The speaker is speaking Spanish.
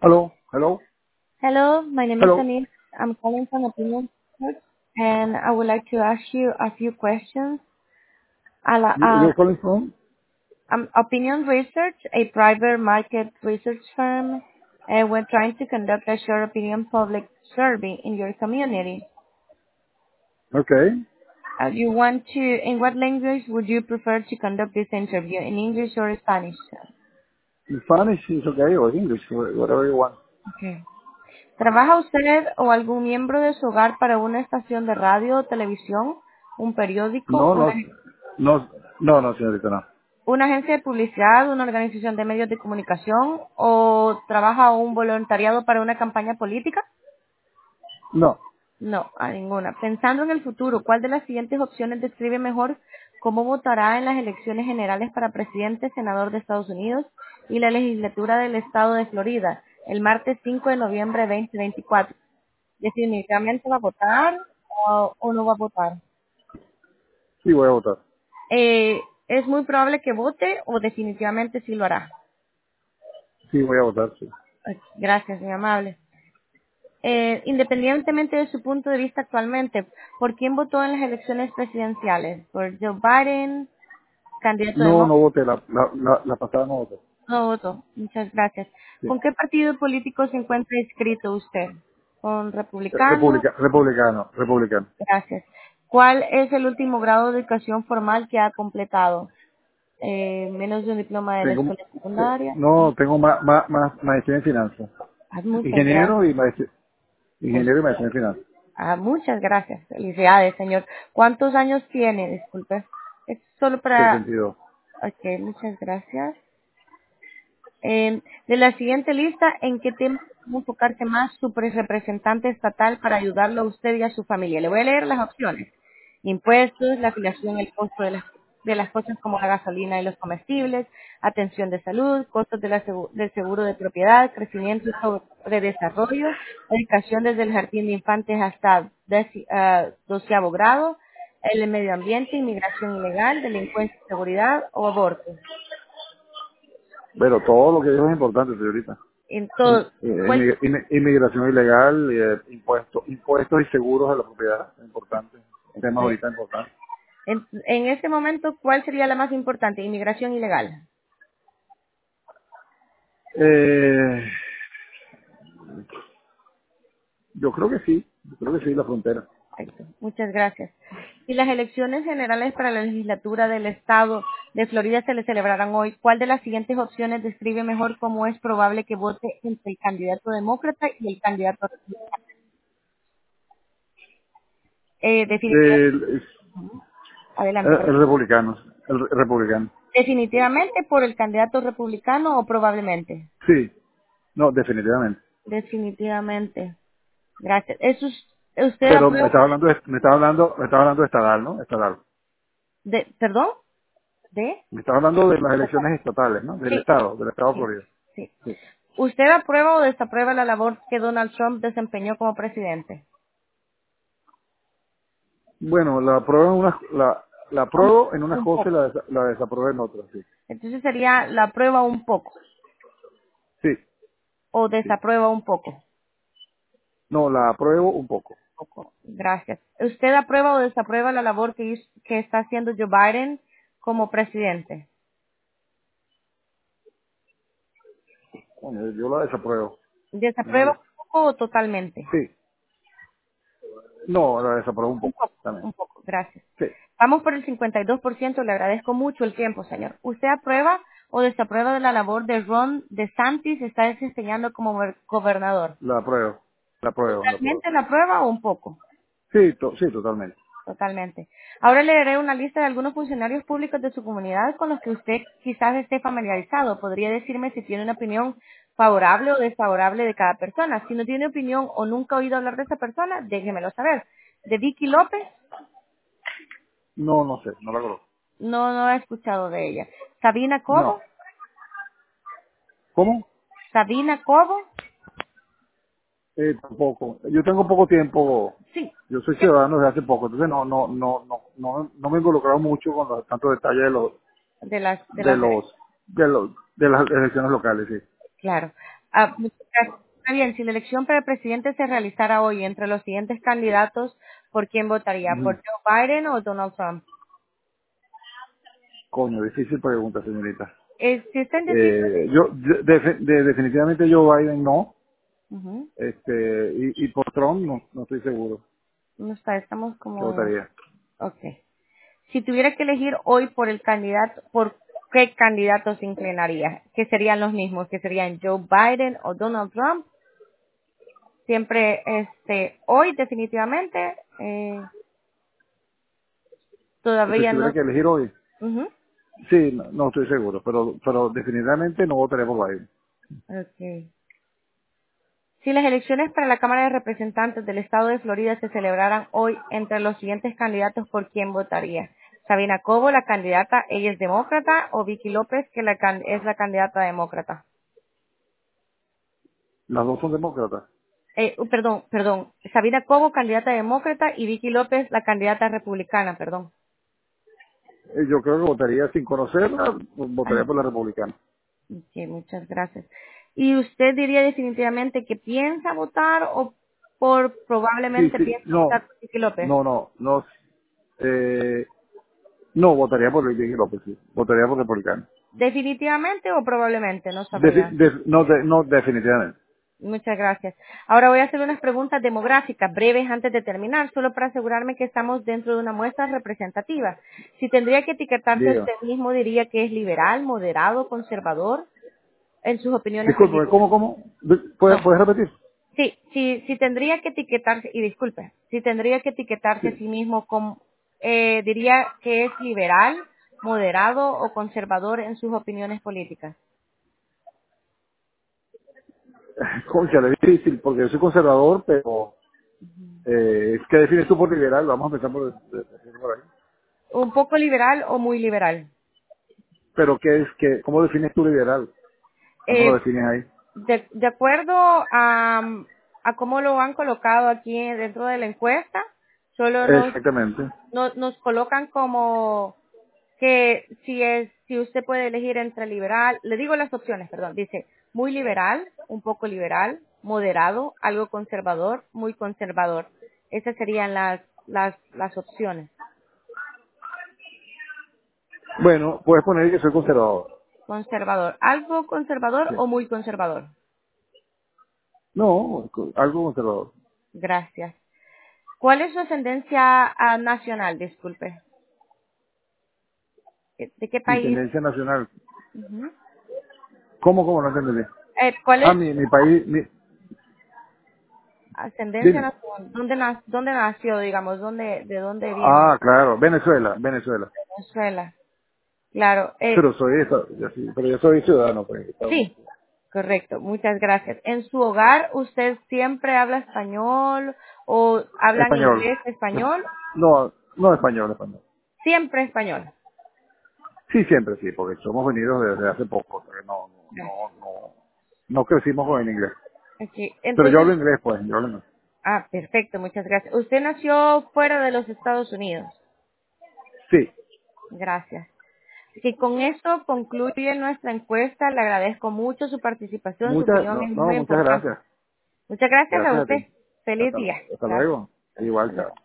Hello, hello, Hello, my name is hello. Anil. I'm calling from Opinion Research, and I would like to ask you a few questions. You're calling from? Opinion Research, a private market research firm, and we're trying to conduct a short opinion public survey in your community. Okay. In what language would you prefer to conduct this interview, in English or Spanish? In Spanish is okay, or English, whatever you want. Okay. ¿Trabaja usted o algún miembro de su hogar para una estación de radio o televisión, un periódico, No, no, no, no, no, señorita, no. una agencia de publicidad, una organización de medios de comunicación o trabaja un voluntariado para una campaña política? No. No, a ninguna. Pensando en el futuro, ¿cuál de las siguientes opciones describe mejor cómo votará en las elecciones generales para presidente, senador de Estados Unidos y la legislatura del estado de Florida el martes 5 de noviembre de 2024? ¿Definitivamente va a votar o no va a votar? Sí, voy a votar. Es muy probable que vote o definitivamente sí lo hará. Sí, voy a votar, sí. Gracias, muy amable. Independientemente de su punto de vista actualmente, ¿por quién votó en las elecciones presidenciales? ¿Por Joe Biden, candidato No, no demócrata? voté, la pasada no voté. No votó. Muchas gracias. Sí. ¿Con qué partido político se encuentra inscrito usted? ¿Con republicano? Republicano, republicano. Gracias. ¿Cuál es el último grado de educación formal que ha completado? Menos de un diploma de la Tengo, escuela secundaria. no, tengo más maestría en finanzas. Muchas Ingeniero gracias. y maestría, ingeniero y maestría en finanzas. Muchas gracias. Felicidades, señor. ¿Cuántos años tiene? Disculpe. Es solo para... 62. Ok, muchas gracias. De la siguiente lista, ¿en qué tema va a enfocarse más su representante estatal para ayudarlo a usted y a su familia? Le voy a leer las opciones. Impuestos, la afiliación, el costo de las cosas como la gasolina y los comestibles, atención de salud, costos del seguro de propiedad, crecimiento y sobre desarrollo, educación desde el jardín de infantes hasta 12º grado, el medio ambiente, inmigración ilegal, delincuencia y seguridad o aborto. Pero todo lo que dijo es importante, señorita. En todo, ¿cuál Inmigración ilegal, impuestos y seguros de la propiedad, es importante. Temas Sí. ahorita importantes. En este momento, ¿cuál sería la más importante? Inmigración ilegal. Eh, yo creo que sí, la frontera. Perfecto. Muchas gracias. Si las elecciones generales para la legislatura del estado de Florida se le celebrarán hoy, ¿cuál de las siguientes opciones describe mejor cómo es probable que vote entre el candidato demócrata y el candidato republicano? Definitivamente, El, adelante, perdón. el republicano, republicano. Definitivamente por el candidato republicano o probablemente. Sí, no, definitivamente. Definitivamente. Gracias. ¿Usted Pero aprueba me estaba hablando de estadal, ¿no? Estadal. perdón? ¿De? Me estaba hablando de las elecciones estatales, ¿no? Sí, Del estado de sí, Florida. sí. Sí. ¿Usted aprueba o desaprueba la labor que Donald Trump desempeñó como presidente? Bueno, la Un, apruebo en unas un cosas y poco. la desapruebo en otras, sí. Entonces sería la aprueba un poco Sí, o sí. desaprueba un poco. No, la apruebo un poco. Poco. Gracias. ¿Usted aprueba o desaprueba la labor que está haciendo Joe Biden como presidente? Bueno, yo la desapruebo. No, ¿Desaprueba un poco o totalmente? sí. No, la desapruebo un Un poco poco, también. un poco. Gracias. Sí. Vamos por el 52%. Le agradezco mucho el tiempo, señor. ¿Usted aprueba o desaprueba de la labor de Ron DeSantis está desempeñando como gobernador? La apruebo. La apruebo, la apruebo. ¿Totalmente la aprueba o un poco? Sí, sí, totalmente. Totalmente. Ahora le daré una lista de algunos funcionarios públicos de su comunidad con los que usted quizás esté familiarizado. ¿Podría decirme si tiene una opinión favorable o desfavorable de cada persona? Si no tiene opinión o nunca ha oído hablar de esa persona, déjemelo saber. ¿De Vicky López? No, no sé, no la conozco. No he escuchado de ella. ¿Sabina No. Cobo? ¿Cómo? ¿Sabina Cobo? Tampoco. Yo tengo poco tiempo. Sí. Yo soy ciudadano desde hace poco, entonces no me he involucrado mucho con los tantos detalles De las, de de las, los, de las elecciones locales, sí. claro. Muchas gracias. Está bien, si la elección para el presidente se realizara hoy entre los siguientes candidatos, ¿por quién votaría? ¿Por Ujú. Joe Biden o Donald Trump? Coño, difícil pregunta, señorita. Si está indeciso, Definitivamente Joe Biden no, ujú, y por Trump no estoy seguro no está, estamos que como, votaría. ok. Si tuviera que elegir hoy por el candidato, ¿por qué candidato se inclinaría? ¿Qué serían los mismos? ¿Que serían Joe Biden o Donald Trump? Siempre, hoy definitivamente, Si todavía tuviera no. que elegir hoy, Ujú. sí, no estoy seguro, pero definitivamente no votaría por Biden. Okay. Si las elecciones para la Cámara de Representantes del Estado de Florida se celebraran hoy entre los siguientes candidatos, ¿por quién votaría? Sabina Cobo, la candidata, ella es demócrata, o Vicky López, que es la candidata demócrata. Las dos son demócratas. Perdón. Sabina Cobo, candidata demócrata, y Vicky López, la candidata republicana, perdón. Yo creo que votaría sin conocerla, votaría Ah, por la republicana. ok, muchas gracias. ¿Y usted diría definitivamente que piensa votar o Sí, probablemente sí, piensa votar por Vicky López? no, eh, no, votaría por Vicky López, sí, votaría por republicano. ¿Definitivamente o probablemente? No sabría. No, definitivamente. Muchas gracias. Ahora voy a hacer unas preguntas demográficas breves antes de terminar, solo para asegurarme que estamos dentro de una muestra representativa. Si tendría que etiquetarse a Diga. usted mismo, diría que es liberal, moderado, conservador en sus opiniones Disculpe, políticas. ¿cómo? No. ¿Puedes repetir? Si tendría que etiquetarse, y disculpe, si tendría que etiquetarse a Sí. sí mismo como, diría que es liberal, moderado o conservador en sus opiniones políticas. Concha, es difícil, porque yo soy conservador, pero ¿qué defines tú por liberal? Vamos a empezar por ahí. Un poco liberal o muy liberal. Pero ¿cómo defines tú liberal? ¿Cómo lo Eh, defines ahí? de acuerdo a cómo lo han colocado aquí dentro de la encuesta, solo Exactamente. nos colocan como que si usted puede elegir entre liberal, le digo las opciones, perdón, dice muy liberal, un poco liberal, moderado, algo conservador, muy conservador. Esas serían las opciones. Bueno, puedes poner que soy conservador. Conservador, algo conservador Sí. o muy conservador. No, algo conservador. Gracias. ¿Cuál es su ascendencia nacional? Disculpe. ¿De qué Mi país? tendencia nacional. Ujú. ¿Cómo no entendí? ¿Cuál Ah, es mi país, ascendencia dime. nacional? ¿Dónde nació, digamos? ¿De dónde viene? Ah, claro, Venezuela. Venezuela. Claro. Pero pero yo soy ciudadano, pues. Sí, correcto. Muchas gracias. ¿En su hogar usted siempre habla español o hablan Español. inglés, español? No español. Siempre español. Sí, siempre sí, porque somos venidos desde hace poco, o sea que Gracias. no crecimos con el inglés. Ok, Pero yo entonces, hablo inglés, pues, yo hablo inglés. perfecto, muchas gracias. Usted nació fuera de los Estados Unidos. Sí, Gracias. Y con esto concluye nuestra encuesta. Le agradezco mucho su participación. Su opinión es muy muchas importante. gracias. Muchas gracias a Gracias a usted. ti. Feliz Hasta, día. hasta Gracias. luego. Hasta Igual, luego. chao.